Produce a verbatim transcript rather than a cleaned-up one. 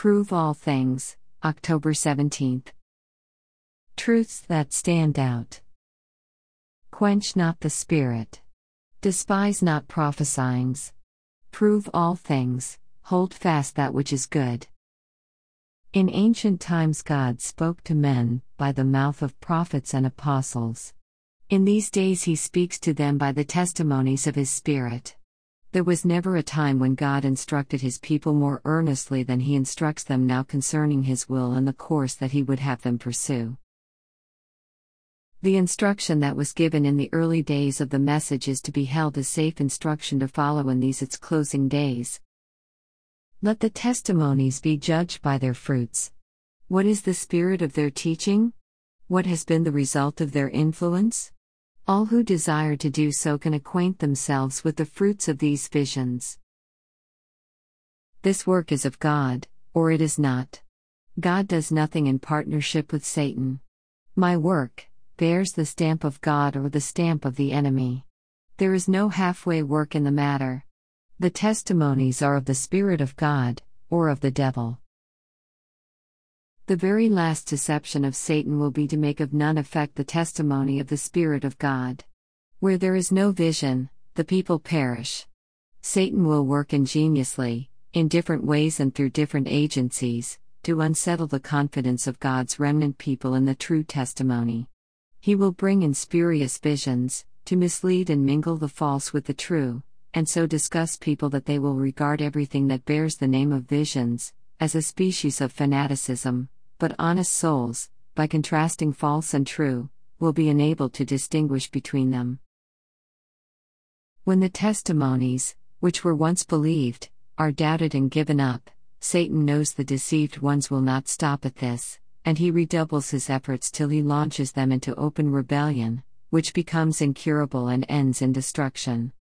Prove all things, October seventeenth. Truths that stand out. Quench not the spirit. Despise not prophesyings. Prove all things, hold fast that which is good. In ancient times God spoke to men by the mouth of prophets and apostles. In these days He speaks to them by the testimonies of His Spirit. There was never a time when God instructed His people more earnestly than He instructs them now concerning His will and the course that He would have them pursue. The instruction that was given in the early days of the message is to be held as safe instruction to follow in these its closing days. Let the testimonies be judged by their fruits. What is the spirit of their teaching? What has been the result of their influence? All who desire to do so can acquaint themselves with the fruits of these visions. This work is of God, or it is not. God does nothing in partnership with Satan. My work bears the stamp of God or the stamp of the enemy. There is no halfway work in the matter. The testimonies are of the Spirit of God, or of the devil. The very last deception of Satan will be to make of none effect the testimony of the Spirit of God. Where there is no vision, the people perish. Satan will work ingeniously, in different ways and through different agencies, to unsettle the confidence of God's remnant people in the true testimony. He will bring in spurious visions, to mislead and mingle the false with the true, and so disgust people that they will regard everything that bears the name of visions as a species of fanaticism, but honest souls, by contrasting false and true, will be enabled to distinguish between them. When the testimonies, which were once believed, are doubted and given up, Satan knows the deceived ones will not stop at this, and he redoubles his efforts till he launches them into open rebellion, which becomes incurable and ends in destruction.